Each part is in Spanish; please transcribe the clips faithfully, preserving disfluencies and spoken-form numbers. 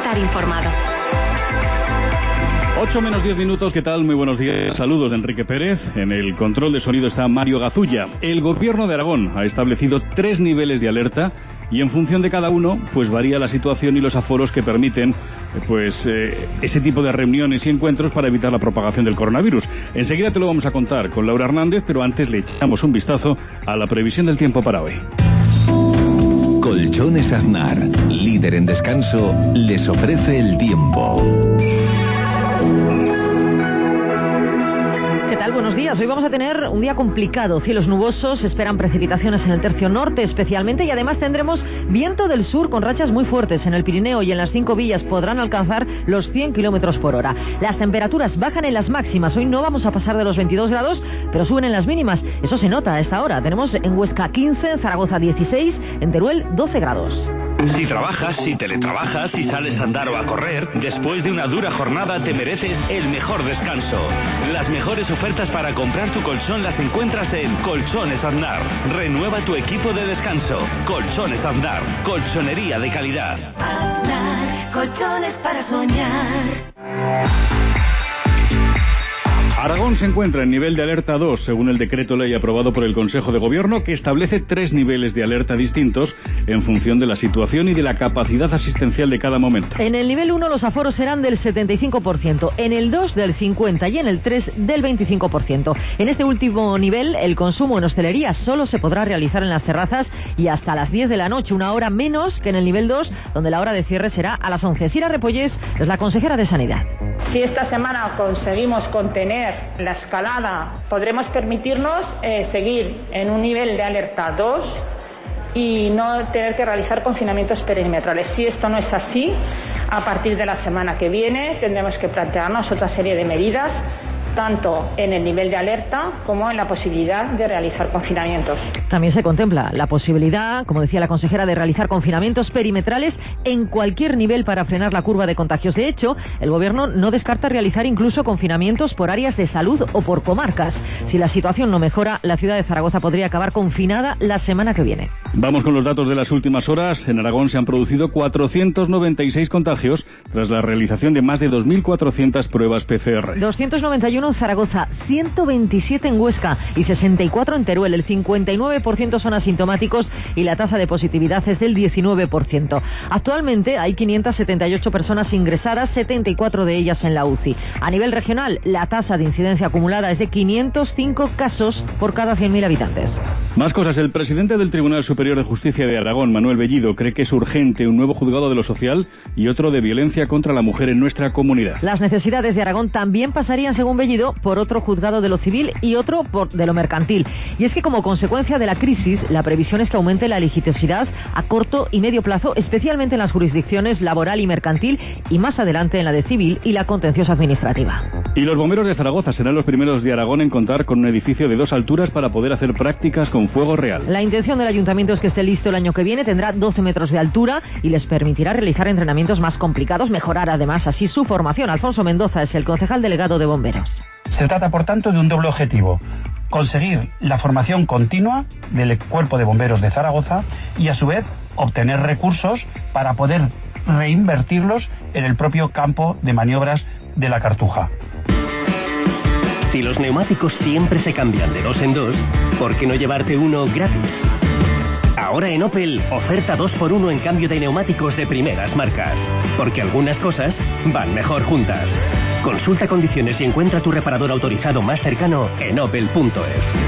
Estar informado. ocho menos diez minutos, ¿qué tal? Muy buenos días. Saludos de Enrique Pérez. En el control de sonido está Mario Gazulla. El Gobierno de Aragón ha establecido tres niveles de alerta y en función de cada uno, pues varía la situación y los aforos que permiten pues eh, ese tipo de reuniones y encuentros para evitar la propagación del coronavirus. Enseguida te lo vamos a contar con Laura Hernández, pero antes le echamos un vistazo a la previsión del tiempo para hoy. Colchones Aznar, líder en descanso, les ofrece el tiempo. ¿Qué tal? Buenos días. Hoy vamos a tener un día complicado. Cielos nubosos, se esperan precipitaciones en el tercio norte especialmente y además tendremos viento del sur con rachas muy fuertes. En el Pirineo y en las cinco villas podrán alcanzar los cien kilómetros por hora. Las temperaturas bajan en las máximas. Hoy no vamos a pasar de los veintidós grados, pero suben en las mínimas. Eso se nota a esta hora. Tenemos en Huesca quince, en Zaragoza dieciséis, en Teruel doce grados. Si trabajas, si teletrabajas, si sales a andar o a correr, después de una dura jornada te mereces el mejor descanso. Las mejores ofertas para comprar tu colchón las encuentras en Colchones Aznar. Renueva tu equipo de descanso. Colchones Aznar, colchonería de calidad. Aznar, colchones para soñar. Aragón se encuentra en nivel de alerta dos, según el decreto ley aprobado por el Consejo de Gobierno, que establece tres niveles de alerta distintos en función de la situación y de la capacidad asistencial de cada momento. En el nivel uno los aforos serán del setenta y cinco por ciento, en el dos del cincuenta por ciento y en el tres del veinticinco por ciento. En este último nivel, el consumo en hostelería solo se podrá realizar en las terrazas y hasta las diez de la noche, una hora menos que en el nivel dos, donde la hora de cierre será a las once. Sira Repollés es la consejera de Sanidad. Si esta semana conseguimos contener la escalada, podremos permitirnos eh, seguir en un nivel de alerta dos y no tener que realizar confinamientos perimetrales. Si esto no es así, a partir de la semana que viene tendremos que plantearnos otra serie de medidas, tanto en el nivel de alerta como en la posibilidad de realizar confinamientos. También se contempla la posibilidad, como decía la consejera, de realizar confinamientos perimetrales en cualquier nivel para frenar la curva de contagios. De hecho, el Gobierno no descarta realizar incluso confinamientos por áreas de salud o por comarcas. Si la situación no mejora, la ciudad de Zaragoza podría acabar confinada la semana que viene. Vamos con los datos de las últimas horas. En Aragón se han producido cuatrocientos noventa y seis contagios tras la realización de más de dos mil cuatrocientas pruebas P C R. doscientos noventa y uno en Zaragoza, ciento veintisiete en Huesca y sesenta y cuatro en Teruel. El cincuenta y nueve por ciento son asintomáticos y la tasa de positividad es del diecinueve por ciento. Actualmente hay quinientas setenta y ocho personas ingresadas, setenta y cuatro de ellas en la U C I. A nivel regional, la tasa de incidencia acumulada es de quinientos cinco casos por cada cien mil habitantes. Más cosas. El presidente del Tribunal Superior de Justicia de Aragón, Manuel Bellido, cree que es urgente un nuevo juzgado de lo social y otro de violencia contra la mujer en nuestra comunidad. Las necesidades de Aragón también pasarían, según Bellido, por otro juzgado de lo civil y otro por de lo mercantil. Y es que como consecuencia de la crisis, la previsión es que aumente la litigiosidad a corto y medio plazo, especialmente en las jurisdicciones laboral y mercantil y más adelante en la de civil y la contenciosa administrativa. Y los bomberos de Zaragoza serán los primeros de Aragón en contar con un edificio de dos alturas para poder hacer prácticas con fuego real. La intención del ayuntamiento es que esté listo el año que viene, tendrá doce metros de altura y les permitirá realizar entrenamientos más complicados, mejorar además así su formación. Alfonso Mendoza es el concejal delegado de bomberos. Se trata, por tanto, de un doble objetivo: conseguir la formación continua del Cuerpo de Bomberos de Zaragoza y, a su vez, obtener recursos para poder reinvertirlos en el propio campo de maniobras de la Cartuja. Si los neumáticos siempre se cambian de dos en dos, ¿por qué no llevarte uno gratis? Ahora en Opel, oferta dos por uno en cambio de neumáticos de primeras marcas. Porque algunas cosas van mejor juntas. Consulta condiciones y encuentra tu reparador autorizado más cercano en opel punto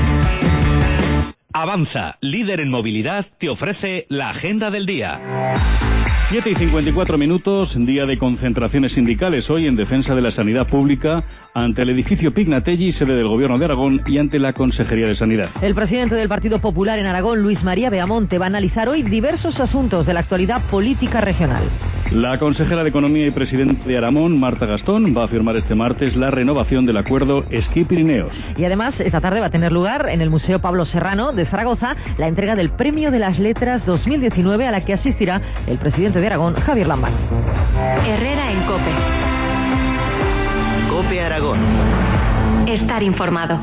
es. Avanza, líder en movilidad, te ofrece la agenda del día. siete y cincuenta y cuatro minutos, día de concentraciones sindicales hoy en defensa de la sanidad pública ante el edificio Pignatelli, sede del Gobierno de Aragón, y ante la Consejería de Sanidad. El presidente del Partido Popular en Aragón, Luis María Beamonte, va a analizar hoy diversos asuntos de la actualidad política regional. La consejera de Economía y presidente de Aramón, Marta Gastón, va a firmar este martes la renovación del acuerdo Esquí Pirineos. Y además, esta tarde va a tener lugar en el Museo Pablo Serrano de Zaragoza la entrega del Premio de las Letras dos mil diecinueve, a la que asistirá el presidente de Aragón, Javier Lambán. Herrera en COPE. COPE Aragón. Estar informado.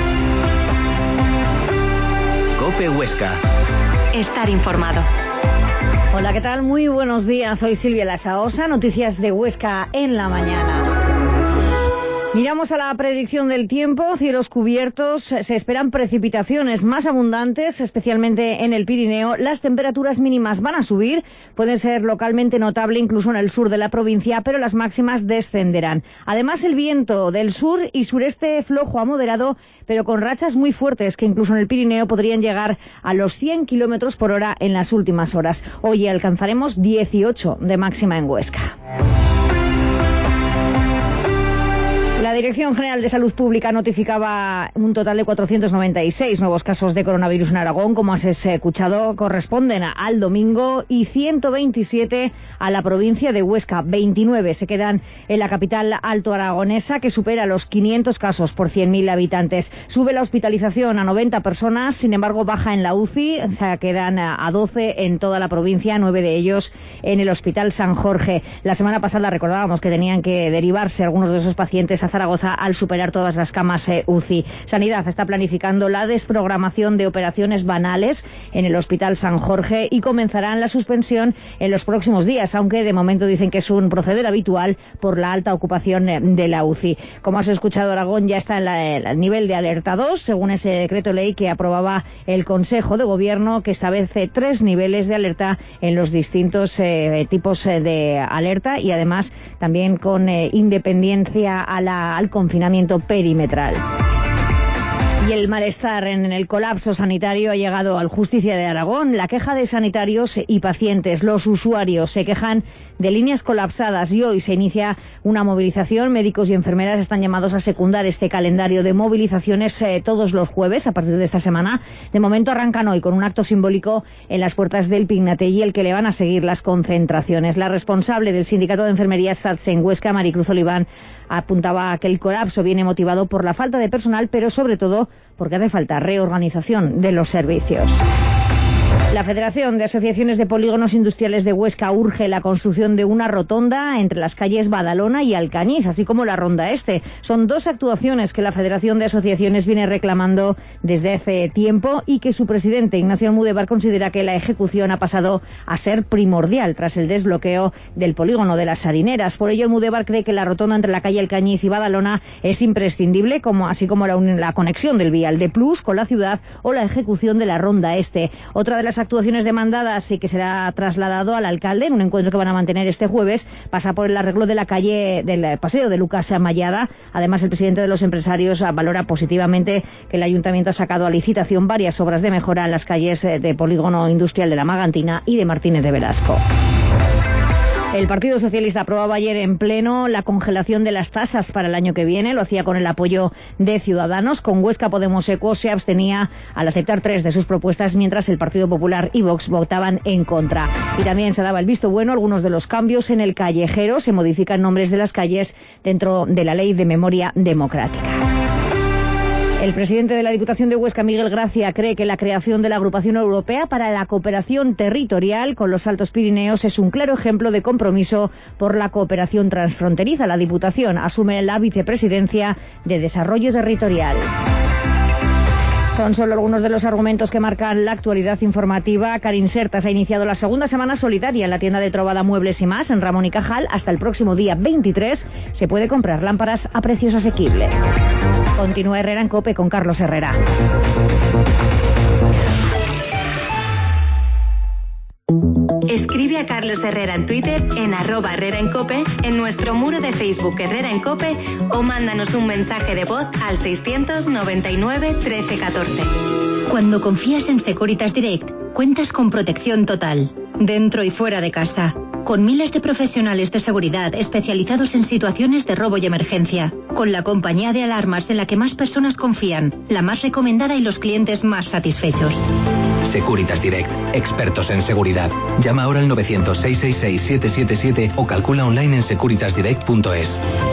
COPE Huesca. Estar informado. Hola, ¿qué tal? Muy buenos días. Soy Silvia Lasaosa, noticias de Huesca en la mañana. Miramos a la predicción del tiempo, cielos cubiertos, se esperan precipitaciones más abundantes, especialmente en el Pirineo. Las temperaturas mínimas van a subir, pueden ser localmente notable incluso en el sur de la provincia, pero las máximas descenderán. Además, el viento del sur y sureste flojo a moderado, pero con rachas muy fuertes que incluso en el Pirineo podrían llegar a los cien kilómetros por hora en las últimas horas. Hoy alcanzaremos dieciocho de máxima en Huesca. La Dirección General de Salud Pública notificaba un total de cuatrocientos noventa y seis nuevos casos de coronavirus en Aragón, como has escuchado, corresponden al domingo, y ciento veintisiete a la provincia de Huesca. veintinueve se quedan en la capital alto aragonesa, que supera los quinientos casos por cien mil habitantes. Sube la hospitalización a noventa personas, sin embargo baja en la U C I, o sea, quedan a doce en toda la provincia, nueve de ellos en el Hospital San Jorge. La semana pasada recordábamos que tenían que derivarse algunos de esos pacientes a Zaragoza al superar todas las camas eh, U C I. Sanidad está planificando la desprogramación de operaciones banales en el Hospital San Jorge y comenzarán la suspensión en los próximos días, aunque de momento dicen que es un proceder habitual por la alta ocupación eh, de la U C I. Como has escuchado, Aragón ya está en la, el nivel de alerta dos, según ese decreto ley que aprobaba el Consejo de Gobierno, que establece tres niveles de alerta en los distintos eh, tipos eh, de alerta, y además también con eh, independencia a la al confinamiento perimetral. Y el malestar en el colapso sanitario ha llegado al Justicia de Aragón. La queja de sanitarios y pacientes, los usuarios, se quejan de líneas colapsadas y hoy se inicia una movilización. Médicos y enfermeras están llamados a secundar este calendario de movilizaciones eh, todos los jueves a partir de esta semana. De momento arrancan hoy con un acto simbólico en las puertas del Pignatelli, el que le van a seguir las concentraciones. La responsable del Sindicato de Enfermería SATSE en Huesca, Maricruz Oliván, apuntaba que el colapso viene motivado por la falta de personal, pero sobre todo porque hace falta reorganización de los servicios. La Federación de Asociaciones de Polígonos Industriales de Huesca urge la construcción de una rotonda entre las calles Badalona y Alcañiz, así como la Ronda Este. Son dos actuaciones que la Federación de Asociaciones viene reclamando desde hace tiempo y que su presidente, Ignacio Almudévar, considera que la ejecución ha pasado a ser primordial tras el desbloqueo del polígono de las Sarineras. Por ello, Almudévar cree que la rotonda entre la calle Alcañiz y Badalona es imprescindible, como así como la, la conexión del vial de Plus con la ciudad o la ejecución de la Ronda Este. Otra de las actuaciones demandadas y que será trasladado al alcalde en un encuentro que van a mantener este jueves pasa por el arreglo de la calle del paseo de Lucas Mayada. Además, el presidente de los empresarios valora positivamente que el ayuntamiento ha sacado a licitación varias obras de mejora en las calles de Polígono Industrial de la Magantina y de Martínez de Velasco. El Partido Socialista aprobaba ayer en pleno la congelación de las tasas para el año que viene. Lo hacía con el apoyo de Ciudadanos. Con Huesca Podemos Equo se abstenía al aceptar tres de sus propuestas, mientras el Partido Popular y Vox votaban en contra. Y también se daba el visto bueno a algunos de los cambios en el callejero. Se modifican nombres de las calles dentro de la Ley de Memoria Democrática. El presidente de la Diputación de Huesca, Miguel Gracia, cree que la creación de la Agrupación Europea para la Cooperación Territorial con los Altos Pirineos es un claro ejemplo de compromiso por la cooperación transfronteriza. La Diputación asume la vicepresidencia de Desarrollo Territorial. Son solo algunos de los argumentos que marcan la actualidad informativa. Carinsertas ha iniciado la segunda semana solidaria en la tienda de Trovada Muebles y Más en Ramón y Cajal. Hasta el próximo día veintitrés se puede comprar lámparas a precios asequibles. Continúa Herrera en COPE con Carlos Herrera. Escribe a Carlos Herrera en Twitter, en arroba Herrera en Cope, en nuestro muro de Facebook Herrera en Cope, o mándanos un mensaje de voz al seiscientos noventa y nueve trece catorce. Cuando confías en Securitas Direct, cuentas con protección total, dentro y fuera de casa, con miles de profesionales de seguridad especializados en situaciones de robo y emergencia, con la compañía de alarmas en la que más personas confían, la más recomendada y los clientes más satisfechos. Securitas Direct, expertos en seguridad. Llama ahora al novecientos, seiscientos sesenta y seis, setecientos setenta y siete o calcula online en securitas direct punto es.